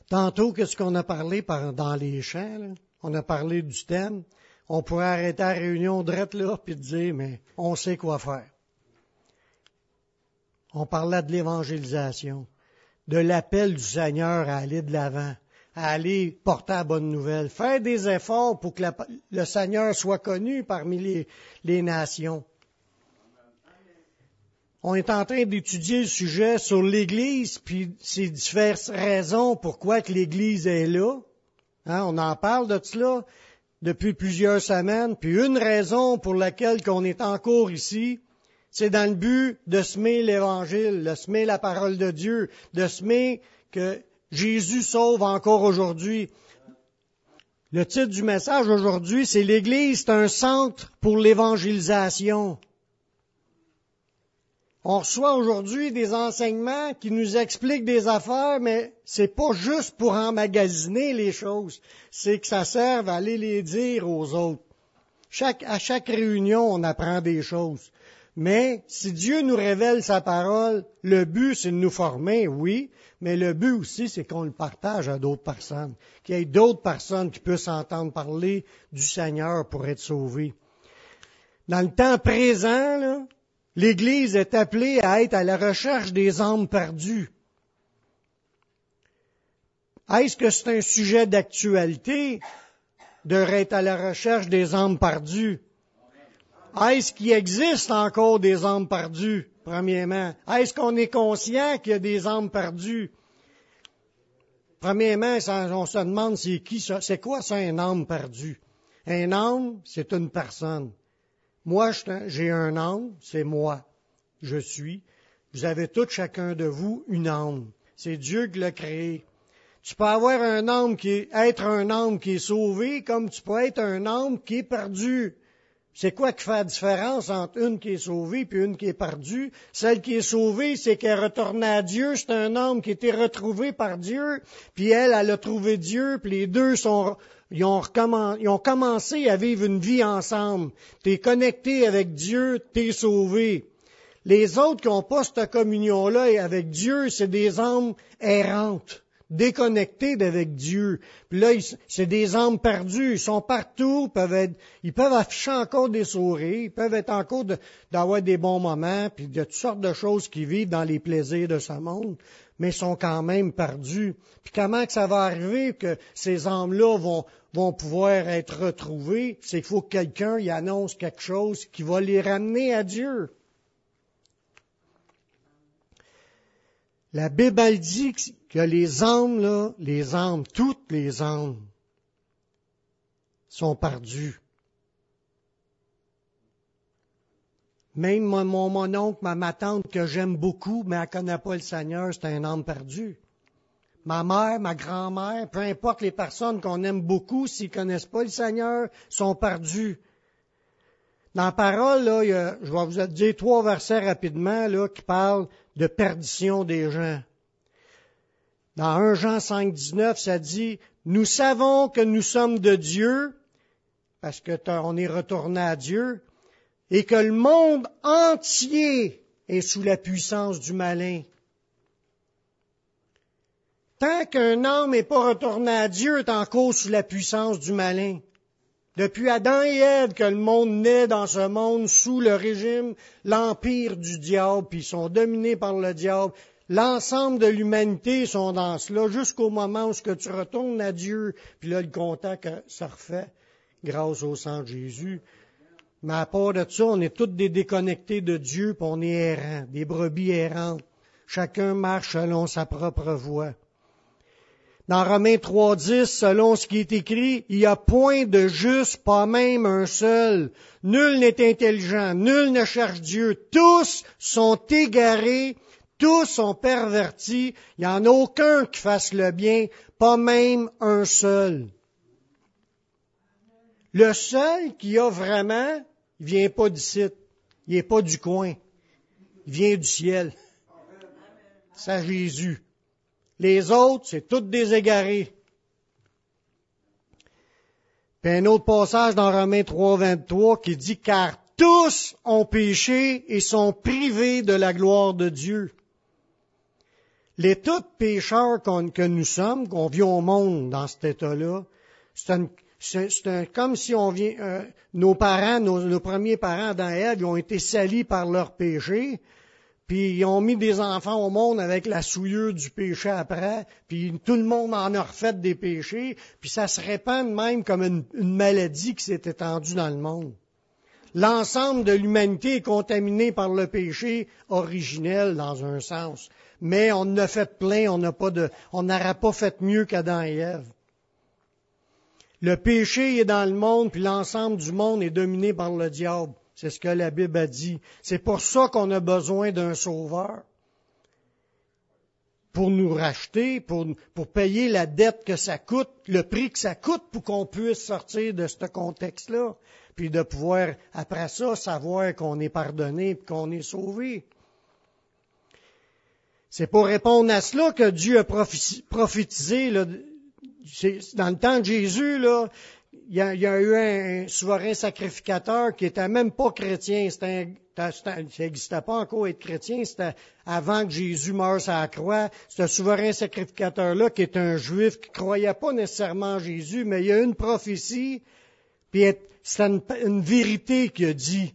Tantôt, qu'est-ce qu'on a parlé dans les chants, là? On a parlé du thème. On pourrait arrêter la réunion drette là puis dire, mais on sait quoi faire. On parlait de l'évangélisation, de l'appel du Seigneur à aller de l'avant, à aller porter la bonne nouvelle, faire des efforts pour que le Seigneur soit connu parmi les nations. On est en train d'étudier le sujet sur l'Église, puis ces diverses raisons pourquoi que l'Église est là. Hein, on en parle de cela depuis plusieurs semaines, puis une raison pour laquelle qu'on est encore ici, c'est dans le but de semer l'Évangile, de semer la parole de Dieu, de semer que Jésus sauve encore aujourd'hui. Le titre du message aujourd'hui, c'est l'Église, c'est un centre pour l'évangélisation. On reçoit aujourd'hui des enseignements qui nous expliquent des affaires, mais c'est pas juste pour emmagasiner les choses, c'est que ça serve à aller les dire aux autres. À chaque réunion, on apprend des choses. Mais si Dieu nous révèle sa parole, le but, c'est de nous former, oui, mais le but aussi, c'est qu'on le partage à d'autres personnes, qu'il y ait d'autres personnes qui puissent entendre parler du Seigneur pour être sauvées. Dans le temps présent, là, l'Église est appelée à être à la recherche des âmes perdues. Est-ce que c'est un sujet d'actualité d'être à la recherche des âmes perdues? Est-ce qu'il existe encore des âmes perdues, premièrement? Est-ce qu'on est conscient qu'il y a des âmes perdues? Premièrement, on se demande c'est quoi ça, un âme perdu? Un âme, c'est une personne. Moi, j'ai un âme, c'est moi. Je suis. Vous avez tous, chacun de vous, une âme. C'est Dieu qui l'a créé. Tu peux avoir être un âme qui est sauvé, comme tu peux être un âme qui est perdu. C'est quoi qui fait la différence entre une qui est sauvée et une qui est perdue? Celle qui est sauvée, c'est qu'elle retourne à Dieu. C'est un homme qui a été retrouvé par Dieu, puis elle a trouvé Dieu, puis les deux ils ont commencé à vivre une vie ensemble. Tu es connecté avec Dieu, tu es sauvé. Les autres qui n'ont pas cette communion-là avec Dieu, c'est des âmes errantes, déconnectés d'avec Dieu. Puis là, c'est des âmes perdues. Ils sont partout, ils peuvent afficher encore des sourires, ils peuvent être encore d'avoir des bons moments, puis de toutes sortes de choses qu'ils vivent dans les plaisirs de ce monde, mais ils sont quand même perdus. Puis comment que ça va arriver que ces âmes-là vont pouvoir être retrouvées? C'est qu'il faut que quelqu'un y annonce quelque chose qui va les ramener à Dieu. La Bible elle dit que les âmes, toutes les âmes, sont perdues. Même mon oncle, ma tante que j'aime beaucoup, mais elle ne connaît pas le Seigneur, c'est un âme perdu. Ma mère, ma grand-mère, peu importe les personnes qu'on aime beaucoup, s'ils ne connaissent pas le Seigneur, sont perdus. Dans la parole, là, je vais vous dire 3 versets rapidement là, qui parlent de perdition des gens. Dans 1 Jean 5,19, ça dit « Nous savons que nous sommes de Dieu, parce qu'on est retourné à Dieu, et que le monde entier est sous la puissance du malin. » Tant qu'un homme n'est pas retourné à Dieu, est encore sous la puissance du malin. Depuis Adam et Ève que le monde naît dans ce monde sous le régime, l'empire du diable, puis ils sont dominés par le diable. L'ensemble de l'humanité sont dans cela jusqu'au moment où tu retournes à Dieu, puis là le contact se refait grâce au sang de Jésus. Mais à part de ça, on est tous des déconnectés de Dieu, puis on est errants, des brebis errantes. Chacun marche selon sa propre voie. Dans Romains 3,10, selon ce qui est écrit, il n'y a point de juste, pas même un seul. Nul n'est intelligent, nul ne cherche Dieu. Tous sont égarés, tous sont pervertis. Il n'y en a aucun qui fasse le bien, pas même un seul. Le seul qui a vraiment, il vient pas d'ici, il n'est pas du coin, il vient du ciel. C'est Jésus. Les autres, c'est tous des égarés. Puis un autre passage dans Romains 3,23 qui dit « Car tous ont péché et sont privés de la gloire de Dieu. » L'état de pécheur que nous sommes, qu'on vit au monde dans cet état-là, c'est comme si nos parents, nos premiers parents, Adam et Ève, ils ont été salis par leur péché, puis ils ont mis des enfants au monde avec la souillure du péché après, puis tout le monde en a refait des péchés, puis ça se répand même comme une maladie qui s'est étendue dans le monde. L'ensemble de l'humanité est contaminé par le péché originel dans un sens. Mais on en a fait plein, on n'aurait pas fait mieux qu'Adam et Ève. Le péché est dans le monde, puis l'ensemble du monde est dominé par le diable. C'est ce que la Bible a dit. C'est pour ça qu'on a besoin d'un sauveur. Pour nous racheter, pour payer la dette que ça coûte, le prix que ça coûte pour qu'on puisse sortir de ce contexte-là, puis de pouvoir, après ça, savoir qu'on est pardonné et qu'on est sauvé. C'est pour répondre à cela que Dieu a prophétisé. Là, dans le temps de Jésus, là, il y a eu un souverain sacrificateur qui était même pas chrétien. Ça n'existait pas encore être chrétien. C'était avant que Jésus meure sur la croix. Ce souverain sacrificateur-là, qui est un juif qui croyait pas nécessairement en Jésus, mais il y a une prophétie, puis c'est une vérité qu'il a dit.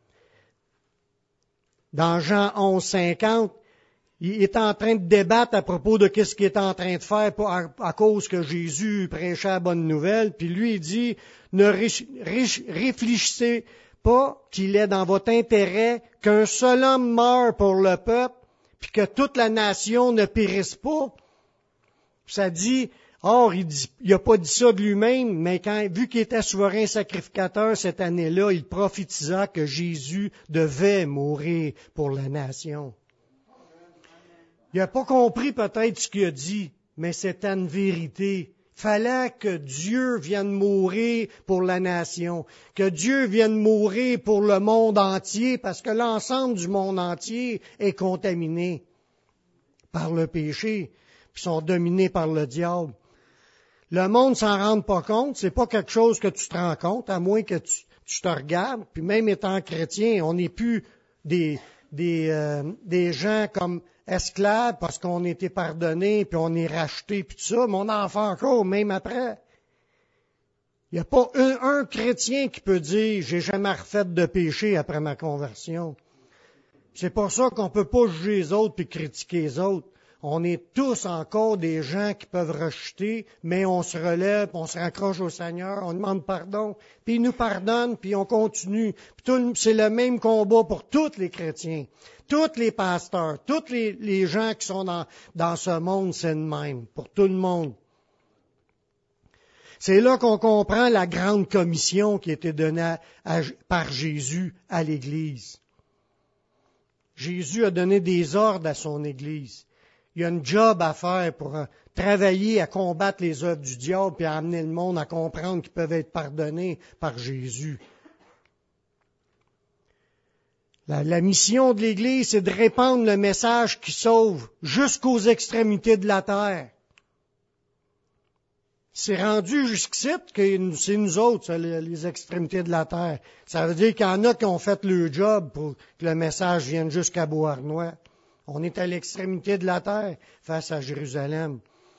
Dans Jean 11:50, il est en train de débattre à propos de ce qu'il est en train de faire à cause que Jésus prêchait la bonne nouvelle. Puis lui, il dit, ne réfléchissez pas qu'il est dans votre intérêt qu'un seul homme meure pour le peuple, puis que toute la nation ne périsse pas. Ça dit, or, il n'a pas dit ça de lui-même, mais vu qu'il était souverain sacrificateur cette année-là, il prophétisa que Jésus devait mourir pour la nation. Il n'a pas compris peut-être ce qu'il a dit, mais c'était une vérité. Fallait que Dieu vienne mourir pour la nation, que Dieu vienne mourir pour le monde entier, parce que l'ensemble du monde entier est contaminé par le péché, puis sont dominés par le diable. Le monde s'en rend pas compte, c'est pas quelque chose que tu te rends compte, à moins que tu te regardes, puis même étant chrétien, on n'est plus des gens comme esclaves parce qu'on a été pardonnés, puis on est rachetés, puis tout ça, mais on en fait encore, même après. Il n'y a pas un chrétien qui peut dire « j'ai jamais refait de péché après ma conversion ». C'est pour ça qu'on ne peut pas juger les autres puis critiquer les autres. On est tous encore des gens qui peuvent rejeter, mais on se relève, on se raccroche au Seigneur, on demande pardon, puis il nous pardonne, puis on continue. Puis c'est le même combat pour tous les chrétiens, tous les pasteurs, tous les gens qui sont dans ce monde, c'est le même, pour tout le monde. C'est là qu'on comprend la grande commission qui a été donnée par Jésus à l'Église. Jésus a donné des ordres à son Église. Il y a un job à faire pour travailler à combattre les œuvres du diable et à amener le monde à comprendre qu'ils peuvent être pardonnés par Jésus. La mission de l'Église, c'est de répandre le message qui sauve jusqu'aux extrémités de la terre. C'est rendu jusqu'ici que c'est nous autres, les extrémités de la terre. Ça veut dire qu'il y en a qui ont fait le job pour que le message vienne jusqu'à Beauharnois. On est à l'extrémité de la terre face à Jérusalem.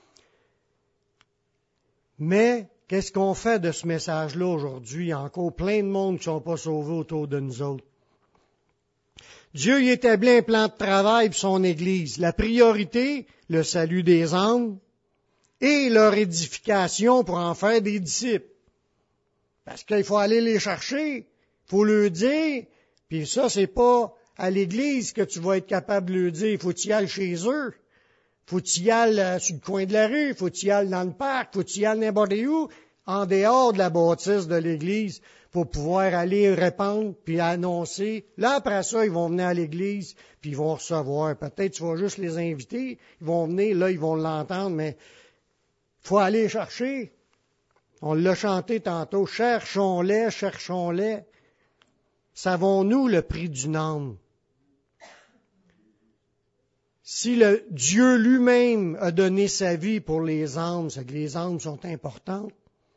Mais qu'est-ce qu'on fait de ce message-là aujourd'hui? Il y a encore plein de monde qui ne sont pas sauvés autour de nous autres. Dieu y établit un plan de travail pour son Église. La priorité, le salut des âmes et leur édification pour en faire des disciples. Parce qu'il faut aller les chercher, il faut leur dire, puis ça, c'est pas à l'Église que tu vas être capable de leur dire, il faut que tu y ailles chez eux, il faut que tu y ailles sur le coin de la rue, il faut que tu y ailles dans le parc, il faut que tu y ailles n'importe où, en dehors de la bâtisse de l'Église, pour pouvoir aller répandre, puis annoncer. Là, après ça, ils vont venir à l'Église, puis ils vont recevoir. Peut-être tu vas juste les inviter, ils vont venir, là, ils vont l'entendre, mais il faut aller chercher. On l'a chanté tantôt, cherchons-les, cherchons-les. Savons-nous le prix d'une âme? Si le Dieu lui-même a donné sa vie pour les âmes, c'est que les âmes sont importantes.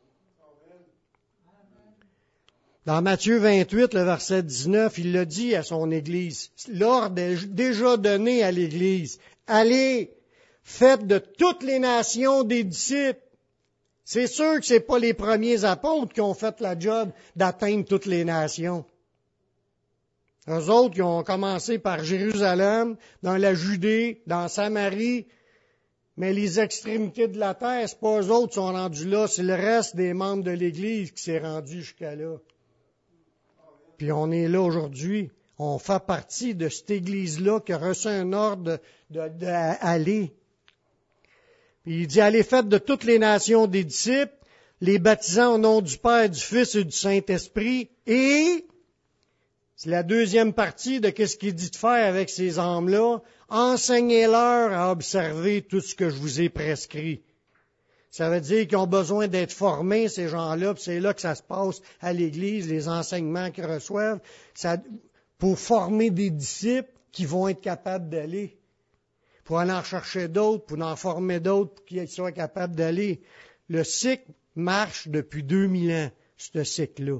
Dans Matthieu 28, le verset 19, il l'a dit à son Église. L'ordre est déjà donné à l'Église. Allez, Faites de toutes les nations des disciples. C'est sûr que ce n'est pas les premiers apôtres qui ont fait la job d'atteindre toutes les nations. Eux autres, ils ont commencé par Jérusalem, dans la Judée, dans Samarie, mais les extrémités de la terre, c'est pas eux autres qui sont rendus là, c'est le reste des membres de l'Église qui s'est rendu jusqu'à là. Puis on est là aujourd'hui. On fait partie de cette Église-là qui a reçu un ordre d'aller. Il dit, allez, faites de toutes les nations des disciples, les baptisant au nom du Père, du Fils et du Saint-Esprit, et, c'est la deuxième partie de ce qu'il dit de faire avec ces âmes-là, enseignez-leur à observer tout ce que je vous ai prescrit. Ça veut dire qu'ils ont besoin d'être formés, ces gens-là, puis c'est là que ça se passe à l'Église, les enseignements qu'ils reçoivent, pour former des disciples qui vont être capables d'aller. Pour aller en chercher d'autres, pour en former d'autres, pour qu'ils soient capables d'aller. Le cycle marche depuis 2000 ans, ce cycle-là.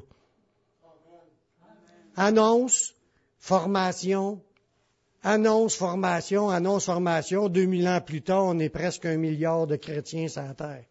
Annonce, formation, annonce, formation, annonce, formation. 2000 ans plus tard, on est presque 1 milliard de chrétiens sur la terre.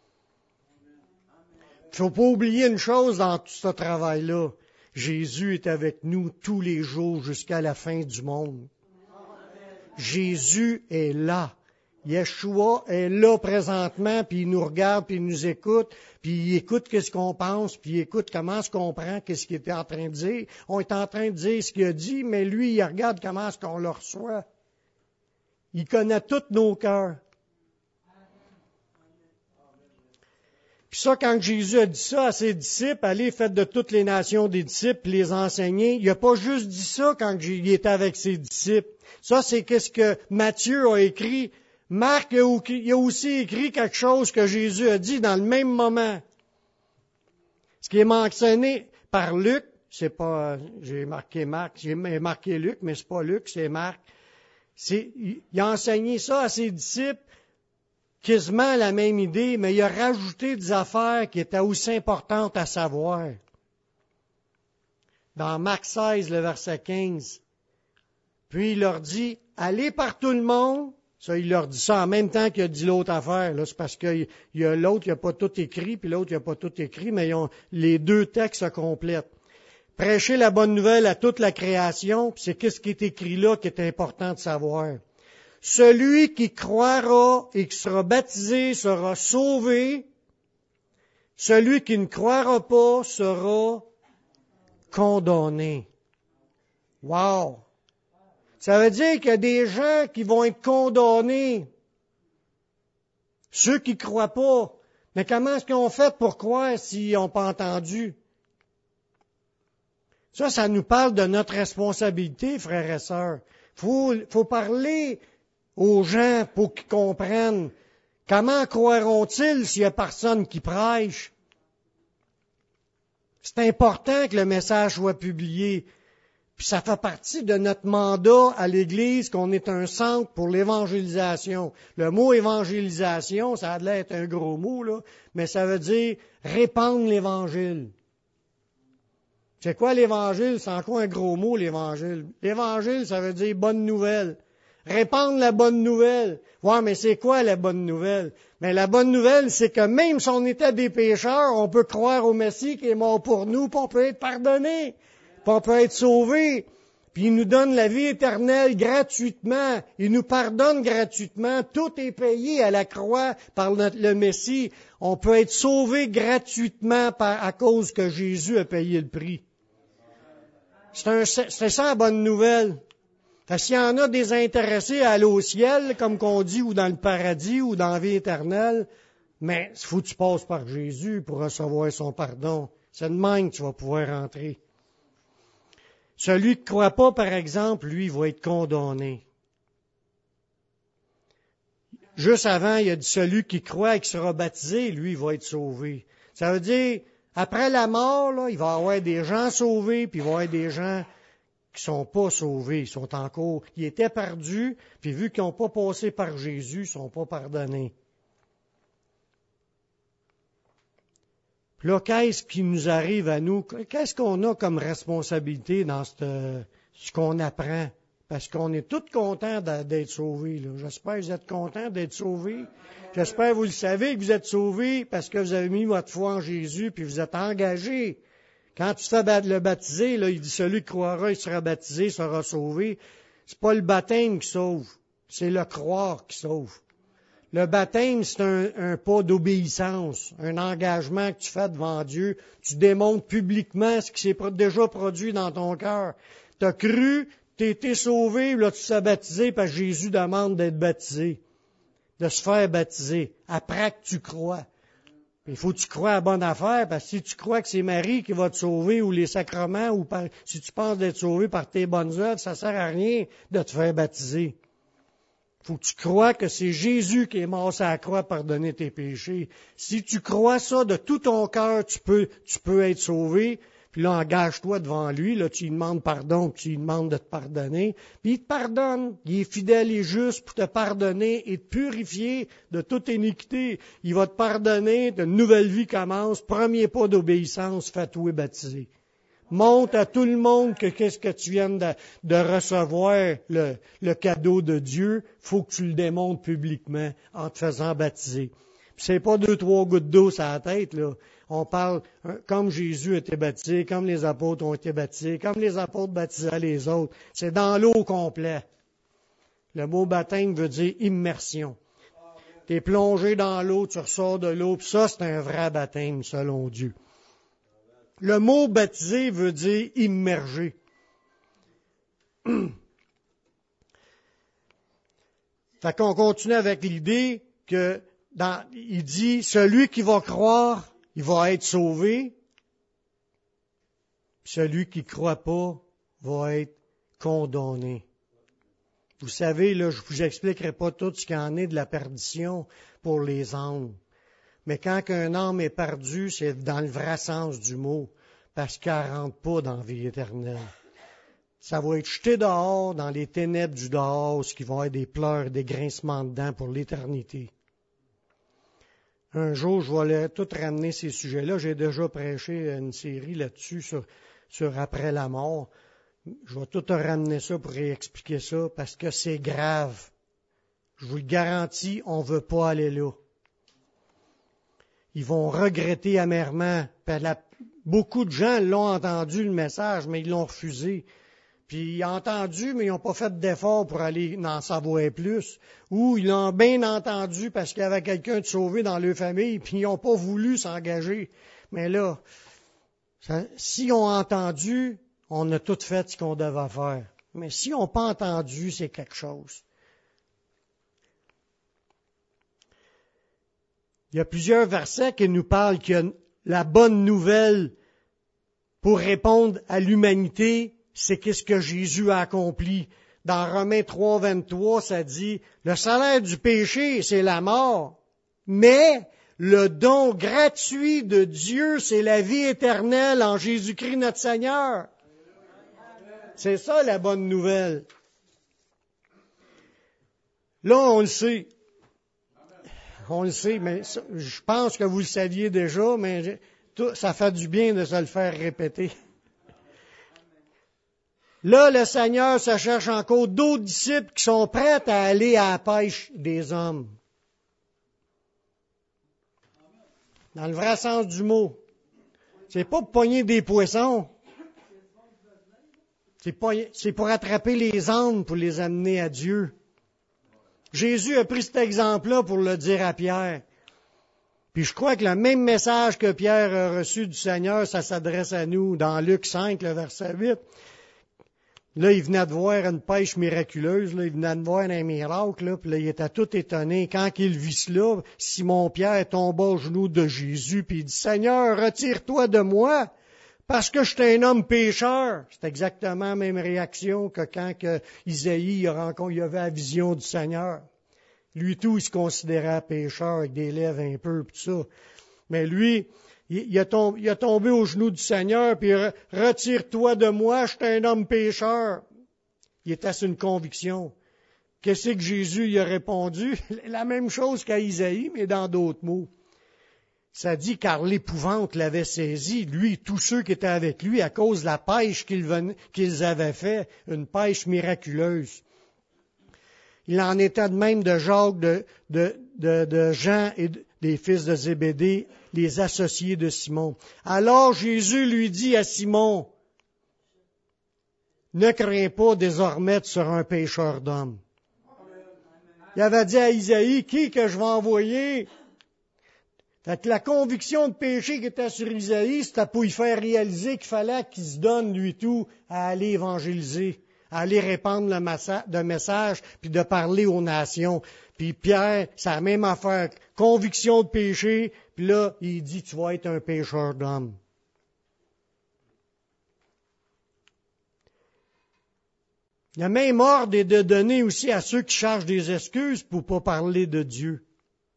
Il ne faut pas oublier une chose dans tout ce travail-là. Jésus est avec nous tous les jours jusqu'à la fin du monde. Jésus est là. Yeshua est là présentement, puis il nous regarde, puis il nous écoute, puis il écoute qu'est-ce qu'on pense, puis il écoute comment est-ce qu'on prend, qu'est-ce qu'il était en train de dire. On est en train de dire ce qu'il a dit, mais lui, il regarde comment est-ce qu'on le reçoit. Il connaît tous nos cœurs. Puis ça, quand Jésus a dit ça à ses disciples, allez, faites de toutes les nations des disciples, puis les enseigner, il n'a pas juste dit ça quand il était avec ses disciples. Ça, c'est qu'est-ce que Matthieu a écrit. Marc il a aussi écrit quelque chose que Jésus a dit dans le même moment. Ce qui est mentionné par Luc, c'est pas, j'ai marqué Luc, mais c'est pas Luc, c'est Marc. Il a enseigné ça à ses disciples, quasiment la même idée, mais il a rajouté des affaires qui étaient aussi importantes à savoir. Dans Marc 16, le verset 15. Puis il leur dit, allez par tout le monde. Ça, il leur dit ça en même temps qu'il a dit l'autre affaire. Là, c'est parce que l'autre, il n'a pas tout écrit, puis l'autre, il n'a pas tout écrit, mais les deux textes se complètent. Prêchez la bonne nouvelle à toute la création, puis c'est qu'est-ce qui est écrit là qui est important de savoir. Celui qui croira et qui sera baptisé sera sauvé. Celui qui ne croira pas sera condamné. Wow! Ça veut dire qu'il y a des gens qui vont être condamnés. Ceux qui ne croient pas. Mais comment est-ce qu'ils ont fait pour croire s'ils n'ont pas entendu? Ça nous parle de notre responsabilité, frères et sœurs. Faut parler aux gens pour qu'ils comprennent. Comment croiront-ils s'il n'y a personne qui prêche? C'est important que le message soit publié. Puis ça fait partie de notre mandat à l'Église qu'on est un centre pour l'évangélisation. Le mot évangélisation, ça a l'air d'être un gros mot, là, mais ça veut dire répandre l'Évangile. C'est quoi l'Évangile? C'est encore un gros mot, l'Évangile. L'Évangile, ça veut dire bonne nouvelle. Répandre la bonne nouvelle. Ouais, mais c'est quoi la bonne nouvelle? Mais la bonne nouvelle, c'est que même si on était des pécheurs, on peut croire au Messie qui est mort pour nous, puis on peut être pardonné. Puis on peut être sauvé, puis il nous donne la vie éternelle gratuitement, il nous pardonne gratuitement, tout est payé à la croix par le Messie. On peut être sauvé gratuitement à cause que Jésus a payé le prix. C'est ça la bonne nouvelle. S'il y en a des intéressés à aller au ciel, comme qu'on dit, ou dans le paradis, ou dans la vie éternelle, mais il faut que tu passes par Jésus pour recevoir son pardon. C'est de même que tu vas pouvoir rentrer. Celui qui ne croit pas, par exemple, lui, va être condamné. Juste avant, il a dit celui qui croit et qui sera baptisé, lui, il va être sauvé. Ça veut dire, après la mort, là, il va y avoir des gens sauvés, puis il va y avoir des gens qui sont pas sauvés. Ils étaient perdus, puis vu qu'ils n'ont pas passé par Jésus, ils sont pas pardonnés. Là, qu'est-ce qui nous arrive à nous? Qu'est-ce qu'on a comme responsabilité dans ce qu'on apprend Parce qu'on est tous contents d'être sauvés. Là. J'espère que vous êtes contents d'être sauvés. J'espère que vous le savez que vous êtes sauvés parce que vous avez mis votre foi en Jésus puis vous êtes engagés. Quand tu te fais le baptiser, là, il dit celui qui croira, il sera baptisé, sera sauvé. C'est pas le baptême qui sauve, c'est le croire qui sauve. Le baptême, c'est un pas d'obéissance, un engagement que tu fais devant Dieu. Tu démontres publiquement ce qui s'est déjà produit dans ton cœur. Tu as cru, tu as été sauvé, là tu t'es baptisé parce que Jésus demande d'être baptisé, de se faire baptiser, après que tu crois. Il faut que tu crois à la bonne affaire, parce que si tu crois que c'est Marie qui va te sauver, ou les sacrements, ou si tu penses d'être sauvé par tes bonnes œuvres, ça sert à rien de te faire baptiser. Il faut que tu crois que c'est Jésus qui est mort sur la croix pour pardonner tes péchés. Si tu crois ça de tout ton cœur, tu peux être sauvé. Puis là, engage-toi devant lui, là, tu lui demandes pardon, puis tu lui demandes de te pardonner. Puis il te pardonne. Il est fidèle et juste pour te pardonner et te purifier de toute iniquité. Il va te pardonner, une nouvelle vie commence. Premier pas d'obéissance, fais-toi baptiser. Montre à tout le monde que qu'est-ce que tu viens de recevoir, le cadeau de Dieu. Faut que tu le démontres publiquement en te faisant baptiser. Puis c'est pas 2-3 gouttes d'eau sur la tête, là. On parle comme Jésus a été baptisé, comme les apôtres ont été baptisés, comme les apôtres baptisaient les autres. C'est dans l'eau au complet. Le mot baptême veut dire immersion. Tu es plongé dans l'eau, tu ressors de l'eau, puis ça, c'est un vrai baptême selon Dieu. Le mot baptisé veut dire immerger. Fait qu'on continue avec l'idée que il dit, celui qui va croire, il va être sauvé. Celui qui ne croit pas va être condamné. Vous savez, là, je ne vous expliquerai pas tout ce qu'il y en est de la perdition pour les âmes. Mais quand un âme est perdu, c'est dans le vrai sens du mot, parce qu'elle ne rentre pas dans la vie éternelle. Ça va être jeté dehors, dans les ténèbres du dehors, ce qui vont être des pleurs, des grincements de dents pour l'éternité. Un jour, je vais tout ramener ces sujets-là. J'ai déjà prêché une série là-dessus sur après la mort. Je vais tout ramener ça pour réexpliquer ça parce que c'est grave. Je vous le garantis, on ne veut pas aller là. Ils vont regretter amèrement. Beaucoup de gens l'ont entendu, le message, mais ils l'ont refusé. Puis ils ont entendu, mais ils n'ont pas fait d'effort pour aller en savoir plus. Ou ils l'ont bien entendu parce qu'il y avait quelqu'un de sauvé dans leur famille, puis ils n'ont pas voulu s'engager. Mais là, s'ils ont entendu, on a tout fait ce qu'on devait faire. Mais s'ils n'ont pas entendu, c'est quelque chose. Il y a plusieurs versets qui nous parlent qu'il y a la bonne nouvelle pour répondre à l'humanité, c'est qu'est-ce que Jésus a accompli. Dans Romains 3, 23, ça dit, le salaire du péché, c'est la mort, mais le don gratuit de Dieu, c'est la vie éternelle en Jésus-Christ notre Seigneur. C'est ça la bonne nouvelle. Là, on le sait. On le sait, mais je pense que vous le saviez déjà, mais ça fait du bien de se le faire répéter. Là, le Seigneur se cherche encore d'autres disciples qui sont prêts à aller à la pêche des hommes. Dans le vrai sens du mot. C'est pas pour pogner des poissons. C'est pour attraper les âmes, pour les amener à Dieu. Jésus a pris cet exemple-là pour le dire à Pierre. Puis je crois que le même message que Pierre a reçu du Seigneur, ça s'adresse à nous dans Luc 5, le verset 8. Là, il venait de voir une pêche miraculeuse, là, il venait de voir un miracle, là, puis là, il était tout étonné. Quand il vit cela, Simon-Pierre tomba aux genoux de Jésus, puis il dit, Seigneur, retire-toi de moi, parce que je suis un homme pécheur. C'est exactement la même réaction que quand Isaïe il avait la vision du Seigneur. Lui tout, il se considérait pécheur avec des lèvres un peu, puis tout ça. Mais lui, il a tombé aux genoux du Seigneur, puis retire-toi de moi, je suis un homme pécheur. Il était sur une conviction. Qu'est-ce que Jésus il a répondu? La même chose qu'à Isaïe, mais dans d'autres mots. Ça dit car l'épouvante l'avait saisi, lui et tous ceux qui étaient avec lui, à cause de la pêche qu'ils avaient fait, une pêche miraculeuse. Il en était de même de Jacques, de Jean et des fils de Zébédée, les associés de Simon. Alors Jésus lui dit à Simon, ne crains pas désormais de ser un pêcheur d'hommes. Il avait dit à Isaïe, qui que je vais envoyer? Fait que la conviction de péché qui était sur Isaïe, c'était pour lui faire réaliser qu'il fallait qu'il se donne, lui tout, à aller évangéliser, à aller répandre le message, puis de parler aux nations. Puis Pierre, c'est la même affaire, conviction de péché, puis là, il dit, tu vas être un pécheur d'hommes. Le même ordre est de donner aussi à ceux qui cherchent des excuses pour pas parler de Dieu.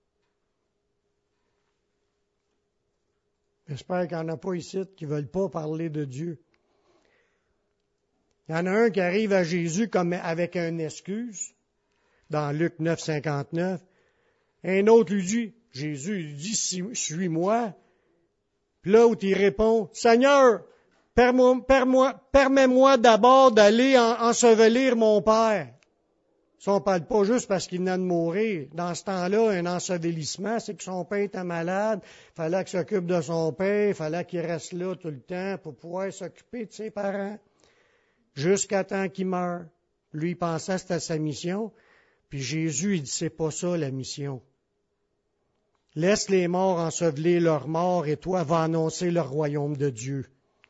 J'espère qu'il n'y en a pas ici qui ne veulent pas parler de Dieu. Il y en a un qui arrive à Jésus comme avec une excuse, dans Luc 9, 59. Un autre lui dit, Jésus lui dit, suis-moi. Puis l'autre, il répond, Seigneur, permets-moi d'abord d'aller ensevelir mon père. Ça, on ne parle pas juste parce qu'il venait de mourir. Dans ce temps-là, un ensevelissement, c'est que son père était malade, il fallait qu'il s'occupe de son père, il fallait qu'il reste là tout le temps pour pouvoir s'occuper de ses parents, jusqu'à temps qu'il meure. Lui, il pensait que c'était sa mission, puis Jésus, il dit, c'est pas ça la mission. Laisse les morts ensevelir leurs morts et toi, va annoncer le royaume de Dieu.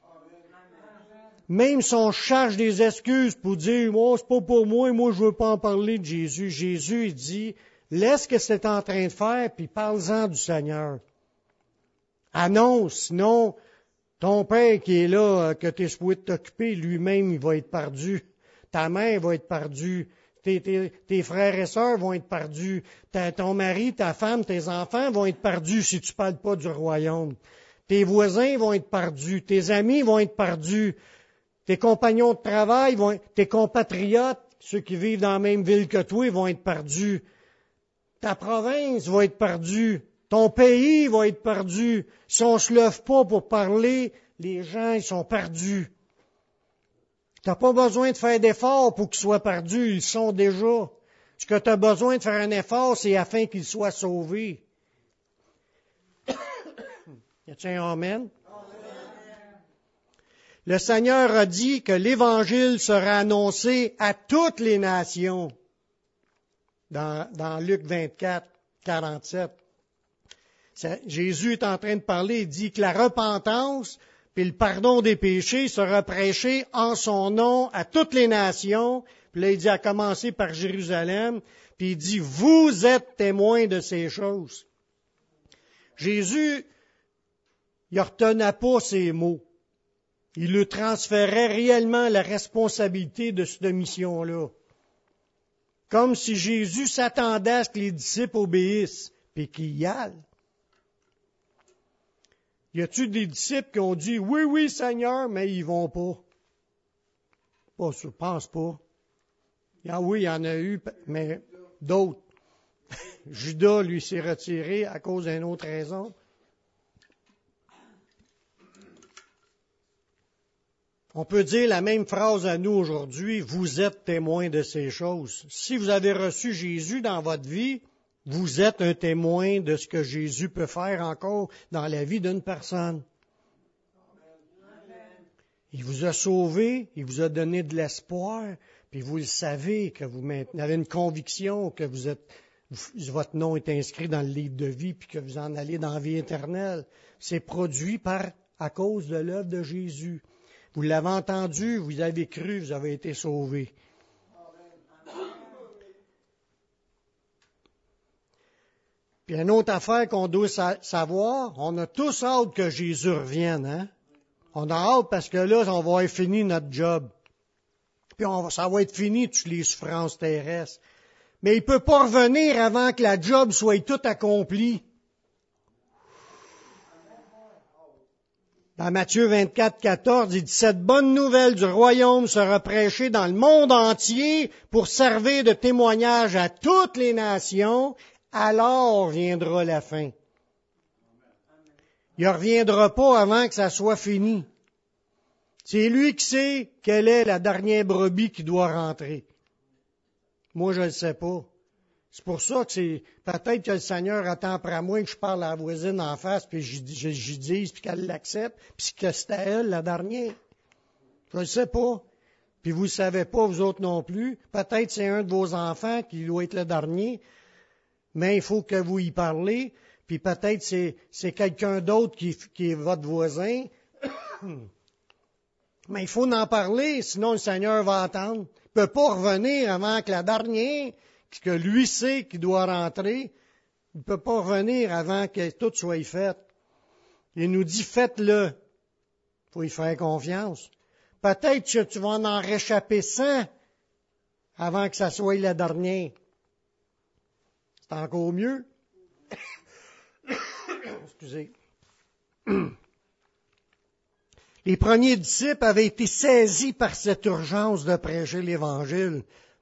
Même si on cherche des excuses pour dire, oh, c'est pas pour moi, je veux pas en parler de Jésus. Jésus, il dit, laisse ce que c'est en train de faire, puis parle-en du Seigneur. Annonce, sinon, ton père qui est là, que tu es supposé t'occuper, lui-même, il va être perdu. Ta mère va être perdue. Tes frères et sœurs vont être perdus. Ton mari, ta femme, tes enfants vont être perdus si tu parles pas du royaume. Tes voisins vont être perdus. Tes amis vont être perdus. Tes compagnons de travail, tes compatriotes, ceux qui vivent dans la même ville que toi, vont être perdus. Ta province va être perdue. Ton pays va être perdu. Si on ne se lève pas pour parler, les gens, ils sont perdus. Tu n'as pas besoin de faire d'efforts pour qu'ils soient perdus, ils sont déjà. Ce que tu as besoin de faire un effort, c'est afin qu'ils soient sauvés. Y a-t-il un amen? Le Seigneur a dit que l'Évangile sera annoncé à toutes les nations. Dans Luc 24, 47. Jésus est en train de parler, il dit que la repentance puis le pardon des péchés sera prêché en son nom à toutes les nations. Puis là, il dit à commencer par Jérusalem, puis il dit, vous êtes témoins de ces choses. Jésus, il ne retenait pas ces mots. Il lui transférait réellement la responsabilité de cette mission-là. Comme si Jésus s'attendait à ce que les disciples obéissent, puis qu'ils y allent. Y a-t-il des disciples qui ont dit, oui, oui, Seigneur, mais ils vont pas? Pas, je pense pas. Oui, il y en a eu, mais d'autres. Judas, lui, s'est retiré à cause d'une autre raison. On peut dire la même phrase à nous aujourd'hui, vous êtes témoins de ces choses. Si vous avez reçu Jésus dans votre vie, vous êtes un témoin de ce que Jésus peut faire encore dans la vie d'une personne. Il vous a sauvé, il vous a donné de l'espoir, puis vous le savez que vous avez une conviction que votre nom est inscrit dans le livre de vie, puis que vous en allez dans la vie éternelle. C'est produit à cause de l'œuvre de Jésus. Vous l'avez entendu, vous avez cru, vous avez été sauvés. Puis une autre affaire qu'on doit savoir, on a tous hâte que Jésus revienne. Hein? On a hâte parce que là, on va avoir fini notre job. Puis ça va être fini toutes les souffrances terrestres. Mais il ne peut pas revenir avant que la job soit toute accomplie. Dans Matthieu 24, 14, il dit, cette bonne nouvelle du royaume sera prêchée dans le monde entier pour servir de témoignage à toutes les nations, alors viendra la fin. Il ne reviendra pas avant que ça soit fini. C'est lui qui sait quelle est la dernière brebis qui doit rentrer. Moi, je ne le sais pas. C'est pour ça que c'est peut-être que le Seigneur attend après moi que je parle à la voisine en face, puis je dise, puis qu'elle l'accepte, puis que c'était elle la dernière. Je ne le sais pas. Puis vous ne le savez pas, vous autres non plus. Peut-être c'est un de vos enfants qui doit être le dernier, mais il faut que vous y parlez. Puis peut-être c'est quelqu'un d'autre qui est votre voisin. Mais il faut en parler, sinon le Seigneur va attendre. Il ne peut pas revenir avant que la dernière, que lui sait qu'il doit rentrer, il ne peut pas revenir avant que tout soit fait. Il nous dit, faites-le. Il faut y faire confiance. Peut-être que tu vas en réchapper 100 avant que ça soit la dernière. C'est encore mieux. Excusez. Les premiers disciples avaient été saisis par cette urgence de prêcher l'Évangile.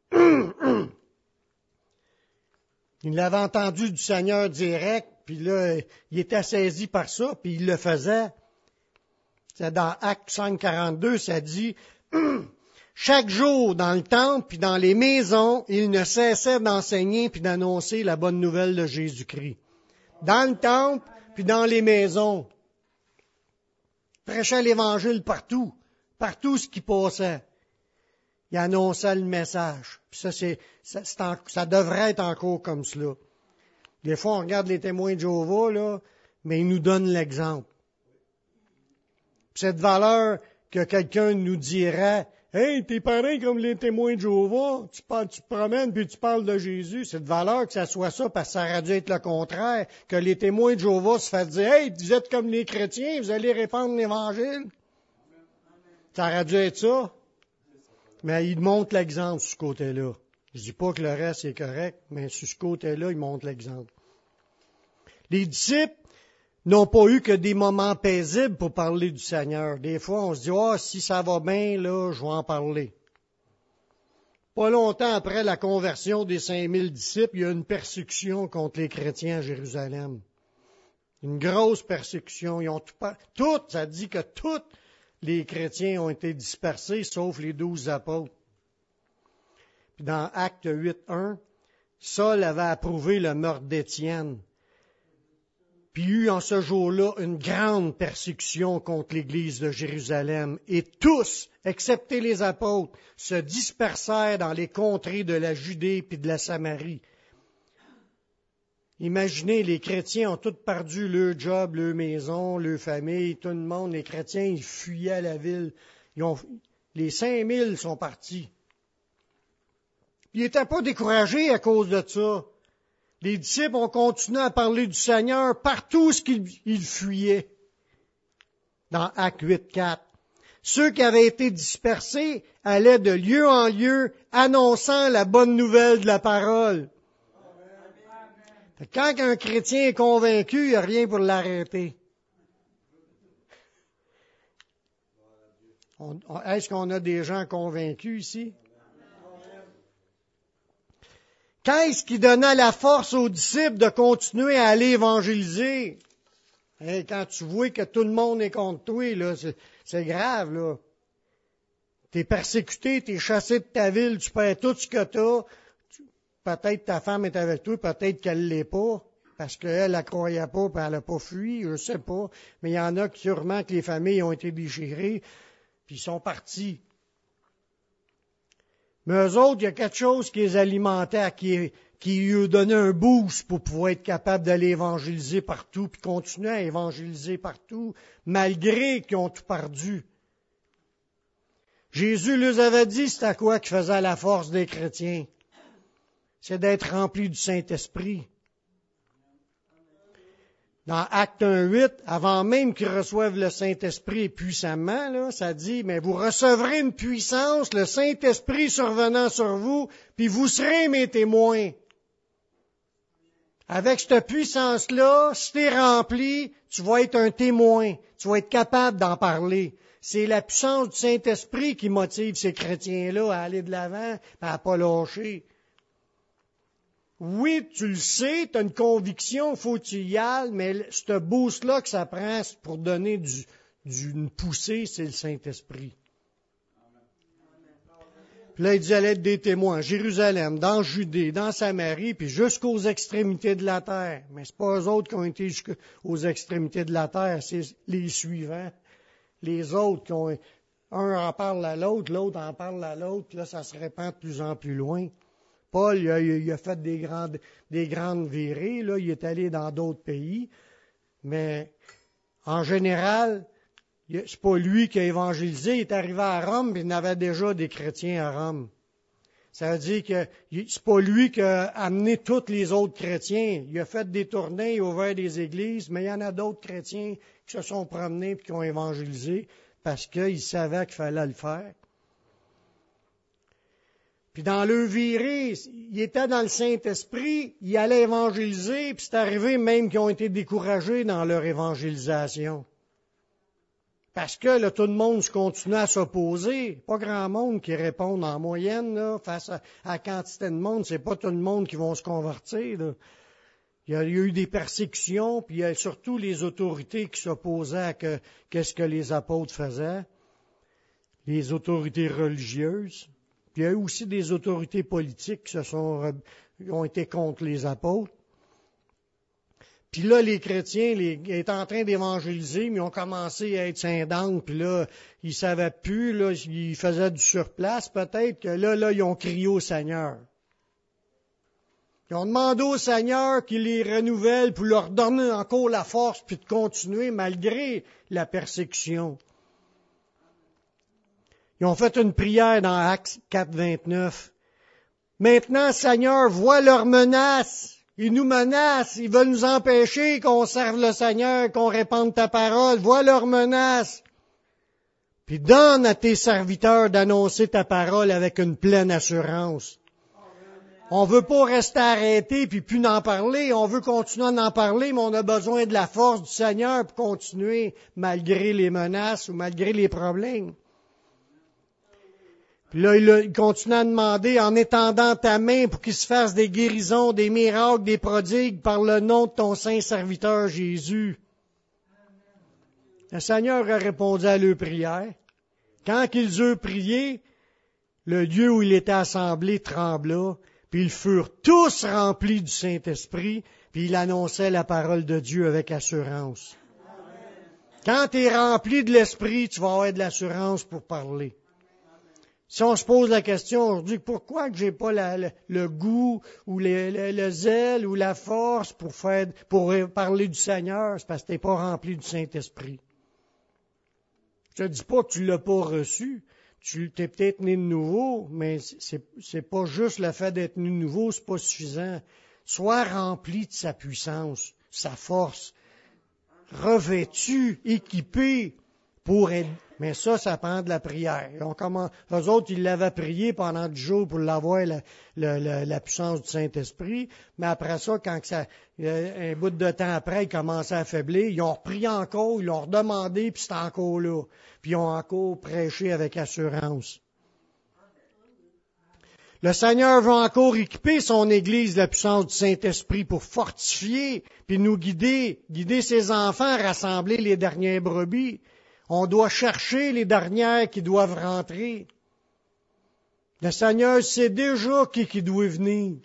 Ils l'avaient entendu du Seigneur direct, puis là, il était saisi par ça, puis il le faisait. C'est dans Actes 5,42, ça dit, chaque jour dans le temple puis dans les maisons, il ne cessait d'enseigner puis d'annoncer la bonne nouvelle de Jésus-Christ. Dans le temple puis dans les maisons. Il prêchait l'Évangile partout ce qui passait. Il annonçait le message. Puis ça devrait être encore comme cela. Des fois, on regarde les témoins de Jéhovah, là, mais ils nous donnent l'exemple. Puis cette valeur que quelqu'un nous dirait, hey, t'es pareil comme les témoins de Jéhovah, tu te promènes puis tu parles de Jésus. Cette valeur que ça soit ça, parce que ça aurait dû être le contraire, que les témoins de Jéhovah se fassent dire, hey, vous êtes comme les chrétiens, vous allez répandre l'Évangile. Ça aurait dû être ça. Mais il montre l'exemple sur ce côté-là. Je dis pas que le reste est correct, mais sur ce côté-là, il montre l'exemple. Les disciples n'ont pas eu que des moments paisibles pour parler du Seigneur. Des fois, on se dit, si ça va bien, là, je vais en parler. Pas longtemps après la conversion des 5000 disciples, il y a une persécution contre les chrétiens à Jérusalem. Une grosse persécution. Ils ont ça dit que tous les chrétiens ont été dispersés, sauf les 12 apôtres. Puis dans Acte 8.1, Saul avait approuvé le meurtre d'Étienne. Puis il y eut en ce jour-là une grande persécution contre l'Église de Jérusalem. Et tous, excepté les apôtres, se dispersèrent dans les contrées de la Judée puis de la Samarie. Imaginez, les chrétiens ont tous perdu leur job, leur maison, leur famille, tout le monde. Les chrétiens, ils fuyaient la ville. Les 5000 sont partis. Ils n'étaient pas découragés à cause de ça. Les disciples ont continué à parler du Seigneur partout ce qu'ils fuyaient. Dans Actes 8.4. Ceux qui avaient été dispersés allaient de lieu en lieu annonçant la bonne nouvelle de la parole. Quand un chrétien est convaincu, il n'y a rien pour l'arrêter. Est-ce qu'on a des gens convaincus ici? Qu'est-ce qui donnait la force aux disciples de continuer à aller évangéliser? Quand tu vois que tout le monde est contre toi, là, c'est grave, là. T'es persécuté, t'es chassé de ta ville, tu perds tout ce que t'as. Peut-être ta femme est avec toi, peut-être qu'elle l'est pas, parce qu'elle la croyait pas, puis elle n'a pas fui, je sais pas. Mais il y en a qui, sûrement que les familles ont été déchirées, puis ils sont partis. Mais eux autres, il y a quelque chose qui les alimentait, qui lui donnait un boost pour pouvoir être capable d'aller évangéliser partout, puis continuer à évangéliser partout, malgré qu'ils ont tout perdu. Jésus leur avait dit, c'est à quoi qui faisait la force des chrétiens. C'est d'être rempli du Saint-Esprit. Dans Acte 1.8, avant même qu'ils reçoivent le Saint-Esprit puissamment, là, ça dit, mais vous recevrez une puissance, le Saint-Esprit survenant sur vous, puis vous serez mes témoins. Avec cette puissance-là, si tu es rempli, tu vas être un témoin, tu vas être capable d'en parler. C'est la puissance du Saint-Esprit qui motive ces chrétiens-là à aller de l'avant, à ne pas lâcher. Oui, tu le sais, tu as une conviction, faut que tu y ailles, mais ce boost-là que ça prend pour donner une poussée, c'est le Saint-Esprit. Puis là, il dit, allez être des témoins, Jérusalem, dans Judée, dans Samarie, puis jusqu'aux extrémités de la terre. Mais c'est pas eux autres qui ont été jusqu'aux extrémités de la terre, c'est les suivants. Les autres qui ont, un en parle à l'autre, l'autre en parle à l'autre, puis là, ça se répand de plus en plus loin. Paul, il a fait des grandes virées, là, il est allé dans d'autres pays, mais en général, c'est pas lui qui a évangélisé, il est arrivé à Rome, puis il y avait déjà des chrétiens à Rome. Ça veut dire que c'est pas lui qui a amené tous les autres chrétiens. Il a fait des tournées, il a ouvert des églises, mais il y en a d'autres chrétiens qui se sont promenés et qui ont évangélisé parce qu'ils savaient qu'il fallait le faire. Puis dans le virée, il était dans le Saint-Esprit, il allait évangéliser, puis c'est arrivé même qu'ils ont été découragés dans leur évangélisation. Parce que là, tout le monde se continue à s'opposer. Pas grand monde qui répond en moyenne, là, face à la quantité de monde. C'est pas tout le monde qui vont se convertir, là. Il y a eu des persécutions, puis il y a surtout les autorités qui s'opposaient à qu'est-ce que les apôtres faisaient. Les autorités religieuses. Puis il y a eu aussi des autorités politiques qui ont été contre les apôtres. Puis là, les chrétiens, ils étaient en train d'évangéliser, mais ils ont commencé à être scindants, puis là, ils savaient plus, là, ils faisaient du surplace, peut-être que là, ils ont crié au Seigneur. Ils ont demandé au Seigneur qu'il les renouvelle pour leur donner encore la force, puis de continuer malgré la persécution. Ils ont fait une prière dans Actes 4, 29. Maintenant, Seigneur, vois leurs menaces. Ils nous menacent, ils veulent nous empêcher qu'on serve le Seigneur, qu'on répande ta parole. Vois leurs menaces. Puis donne à tes serviteurs d'annoncer ta parole avec une pleine assurance. On veut pas rester arrêté puis plus n'en parler. On veut continuer à en parler, mais on a besoin de la force du Seigneur pour continuer malgré les menaces ou malgré les problèmes. Puis là, il continue à demander, en étendant ta main pour qu'il se fasse des guérisons, des miracles, des prodigues par le nom de ton saint serviteur Jésus. Le Seigneur a répondu à leur prière. Quand ils eurent prié, le lieu où il était assemblé trembla, puis ils furent tous remplis du Saint-Esprit, puis ils annonçaient la parole de Dieu avec assurance. Quand tu es rempli de l'Esprit, tu vas avoir de l'assurance pour parler. Si on se pose la question aujourd'hui, pourquoi que j'ai pas le goût ou le zèle ou la force pour parler du Seigneur, c'est parce que tu n'es pas rempli du Saint-Esprit. Je te dis pas que tu l'as pas reçu. Tu t'es peut-être né de nouveau, mais c'est pas juste le fait d'être né de nouveau, c'est pas suffisant. Sois rempli de sa puissance, sa force, revêtu, équipé pour être. Mais ça prend de la prière. Eux autres, ils l'avaient prié pendant 10 jours pour l'avoir, la puissance du Saint-Esprit. Mais après ça, un bout de temps après, ils commençaient à faiblir. Ils ont repris encore, ils l'ont redemandé, puis c'était encore là. Puis ils ont encore prêché avec assurance. Le Seigneur veut encore équiper son Église de la puissance du Saint-Esprit pour fortifier, puis nous guider ses enfants, rassembler les dernières brebis. On doit chercher les dernières qui doivent rentrer. Le Seigneur sait déjà qui doit venir.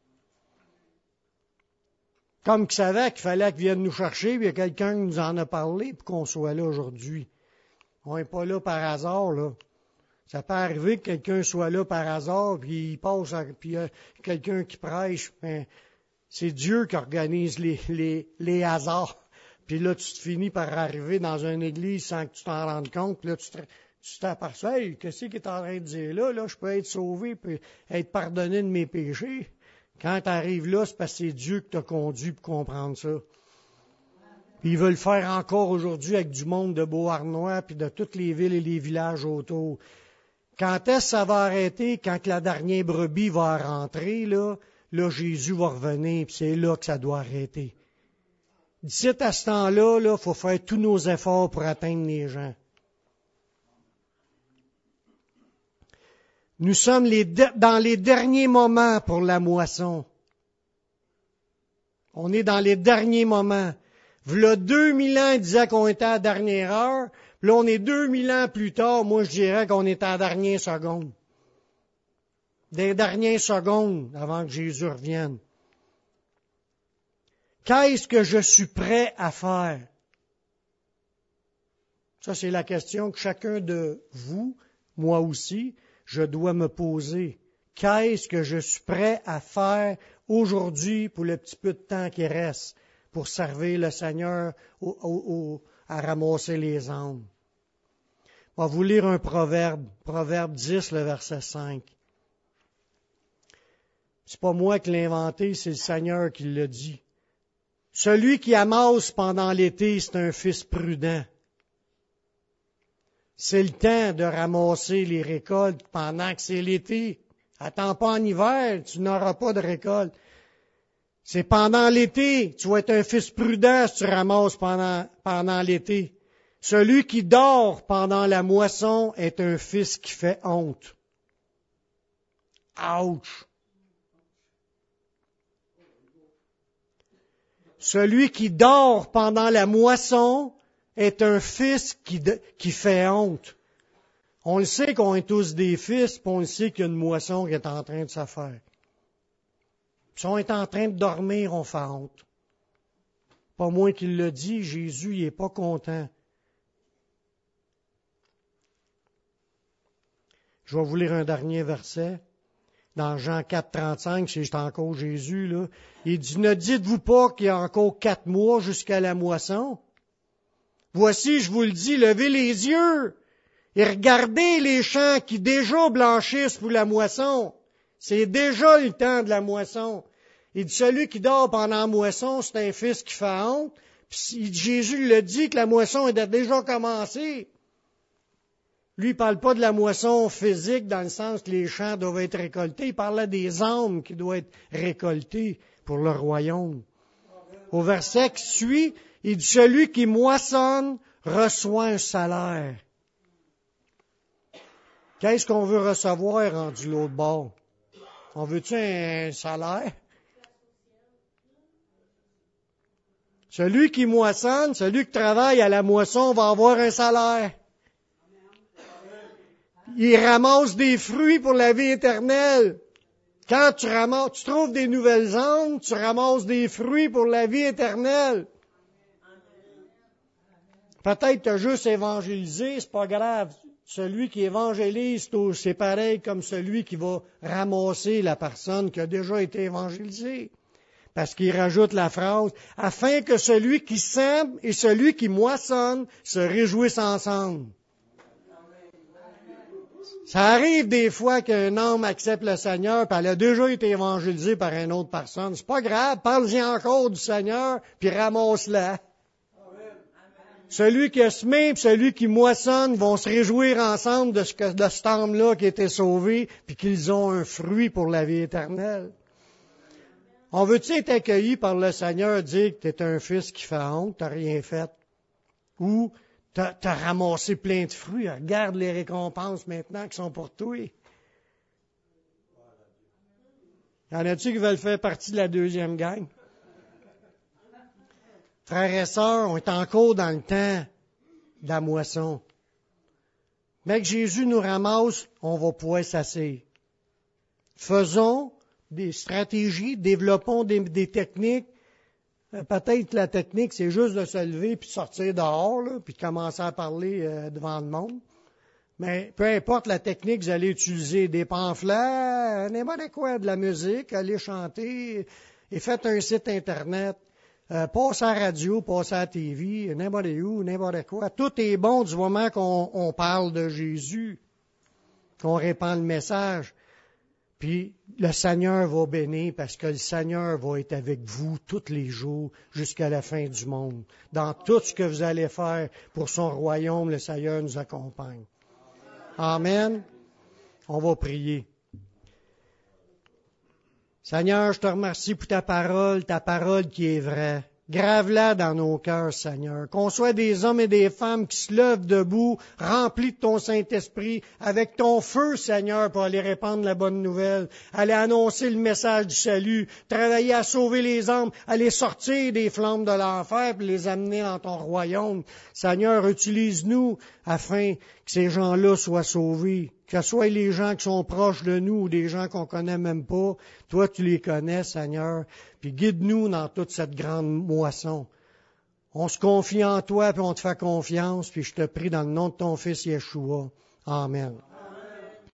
Comme qu'il savait qu'il fallait qu'il vienne nous chercher, puis il y a quelqu'un qui nous en a parlé pour qu'on soit là aujourd'hui. On n'est pas là par hasard, là. Ça peut arriver que quelqu'un soit là par hasard, puis il passe, puis il y a quelqu'un qui prêche. Mais c'est Dieu qui organise les hasards. Puis là, tu te finis par arriver dans une église sans que tu t'en rendes compte. Puis là, tu t'aperçois, hey, qu'est-ce qu'il est en train de dire là? Là, je peux être sauvé, puis être pardonné de mes péchés. Quand tu arrives là, c'est parce que c'est Dieu qui t'a conduit pour comprendre ça. Puis il veut le faire encore aujourd'hui avec du monde de Beauharnois, puis de toutes les villes et les villages autour. Quand est-ce que ça va arrêter? Quand la dernière brebis va rentrer, là Jésus va revenir, puis c'est là que ça doit arrêter. D'ici à ce temps-là, il faut faire tous nos efforts pour atteindre les gens. Nous sommes dans les derniers moments pour la moisson. On est dans les derniers moments. V'là 2000 ans, il disait qu'on était à la dernière heure. Puis là, on est 2000 ans plus tard. Moi, je dirais qu'on est à la dernière seconde. Des dernières secondes avant que Jésus revienne. Qu'est-ce que je suis prêt à faire? Ça, c'est la question que chacun de vous, moi aussi, je dois me poser. Qu'est-ce que je suis prêt à faire aujourd'hui pour le petit peu de temps qui reste pour servir le Seigneur à ramasser les âmes? On va vous lire un proverbe, Proverbe 10, le verset 5. C'est pas moi qui l'ai inventé, c'est le Seigneur qui l'a dit. Celui qui amasse pendant l'été, c'est un fils prudent. C'est le temps de ramasser les récoltes pendant que c'est l'été. Attends pas en hiver, tu n'auras pas de récolte. C'est pendant l'été, tu vas être un fils prudent si tu ramasses pendant l'été. Celui qui dort pendant la moisson est un fils qui fait honte. Ouch! Celui qui dort pendant la moisson est un fils qui fait honte. On le sait qu'on est tous des fils, puis on le sait qu'il y a une moisson qui est en train de se faire. Si on est en train de dormir, on fait honte. Pas moi qui le dit, Jésus, il n'est pas content. Je vais vous lire un dernier verset. Dans Jean 4, 35, c'est encore Jésus, là. Il dit, ne dites-vous pas qu'il y a encore 4 mois jusqu'à la moisson? Voici, je vous le dis, levez les yeux et regardez les champs qui déjà blanchissent pour la moisson. C'est déjà le temps de la moisson. Il dit, celui qui dort pendant la moisson, c'est un fils qui fait honte. Puis Jésus le dit que la moisson est déjà commencée. Lui, il parle pas de la moisson physique dans le sens que les champs doivent être récoltés. Il parlait des âmes qui doivent être récoltées pour le royaume. Au verset qui suit, il dit, celui qui moissonne reçoit un salaire. Qu'est-ce qu'on veut recevoir rendu l'autre bord? On veut-tu un salaire? Celui qui moissonne, celui qui travaille à la moisson va avoir un salaire. Il ramasse des fruits pour la vie éternelle. Quand tu trouves des nouvelles âmes, tu ramasses des fruits pour la vie éternelle. Peut-être que tu as juste évangélisé, c'est pas grave. Celui qui évangélise, c'est pareil comme celui qui va ramasser la personne qui a déjà été évangélisée. Parce qu'il rajoute la phrase, afin que celui qui sème et celui qui moissonne se réjouissent ensemble. Ça arrive des fois qu'un homme accepte le Seigneur, puis elle a déjà été évangélisée par une autre personne. C'est pas grave, parle-y encore du Seigneur, puis ramasse-la. Celui qui a semé et celui qui moissonne vont se réjouir ensemble de cet homme-là qui a été sauvé, puis qu'ils ont un fruit pour la vie éternelle. On veut-tu être accueilli par le Seigneur, dire que tu es un fils qui fait honte, tu n'as rien fait? Ou tu as ramassé plein de fruits, regarde les récompenses maintenant qui sont pour toi. Y en a-tu qui veulent faire partie de la deuxième gang? Frères et sœurs, on est encore dans le temps de la moisson. Mais que Jésus nous ramasse, on va pouvoir s'asseoir. Faisons des stratégies, développons des techniques. Peut-être la technique, c'est juste de se lever puis de sortir dehors, là, puis de commencer à parler devant le monde. Mais peu importe la technique, vous allez utiliser des pamphlets, n'importe quoi, de la musique, allez chanter, et faites un site Internet, passez à la radio, passez à la TV, n'importe où, n'importe quoi. Tout est bon du moment qu'on parle de Jésus, qu'on répand le message. Puis le Seigneur va bénir parce que le Seigneur va être avec vous tous les jours jusqu'à la fin du monde. Dans tout ce que vous allez faire pour son royaume, le Seigneur nous accompagne. Amen. On va prier. Seigneur, je te remercie pour ta parole qui est vraie. Grave-la dans nos cœurs, Seigneur. Qu'on soit des hommes et des femmes qui se lèvent debout, remplis de ton Saint-Esprit, avec ton feu, Seigneur, pour aller répandre la bonne nouvelle, aller annoncer le message du salut, travailler à sauver les âmes, aller sortir des flammes de l'enfer, puis les amener dans ton royaume. Seigneur, utilise-nous afin que ces gens-là soient sauvés. Que ce soit les gens qui sont proches de nous ou des gens qu'on connaît même pas, toi tu les connais, Seigneur, puis guide-nous dans toute cette grande moisson. On se confie en toi, puis on te fait confiance, puis je te prie dans le nom de ton Fils Yeshua. Amen.